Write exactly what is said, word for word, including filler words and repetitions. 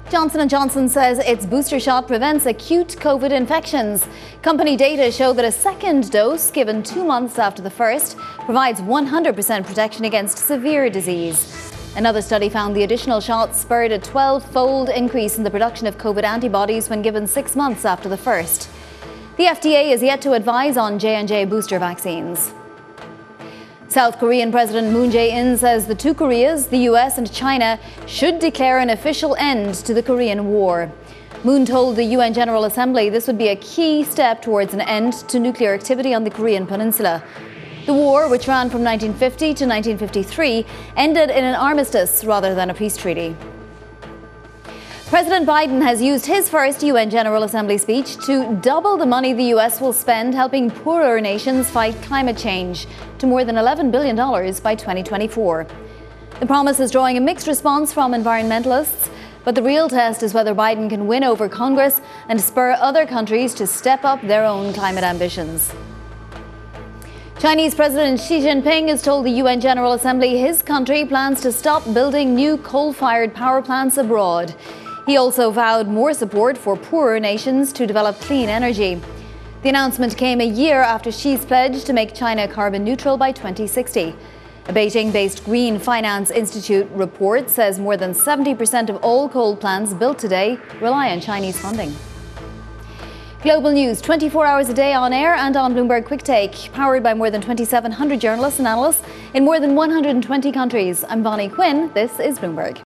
Johnson and Johnson says its booster shot prevents acute COVID infections. Company data show that a second dose given two months after the first provides one hundred percent protection against severe disease. Another study found the additional shot spurred a twelve-fold increase in the production of COVID antibodies when given six months after the first. The F D A is yet to advise on J and J booster vaccines. South Korean President Moon Jae-in says the two Koreas, the U S and China, should declare an official end to the Korean War. Moon told the U N General Assembly this would be a key step towards an end to nuclear activity on the Korean peninsula. The war, which ran from nineteen fifty to nineteen fifty-three, ended in an armistice rather than a peace treaty. President Biden has used his first U N General Assembly speech to double the money the U S will spend helping poorer nations fight climate change to more than eleven billion dollars by twenty twenty-four. The promise is drawing a mixed response from environmentalists, but the real test is whether Biden can win over Congress and spur other countries to step up their own climate ambitions. Chinese President Xi Jinping has told the U N General Assembly his country plans to stop building new coal-fired power plants abroad. He also vowed more support for poorer nations to develop clean energy. The announcement came a year after Xi's pledge to make China carbon neutral by twenty sixty. A Beijing-based Green Finance Institute report says more than seventy percent of all coal plants built today rely on Chinese funding. Global news twenty-four hours a day on air and on Bloomberg Quick Take, powered by more than twenty-seven hundred journalists and analysts in more than one hundred twenty countries. I'm Bonnie Quinn. This is Bloomberg.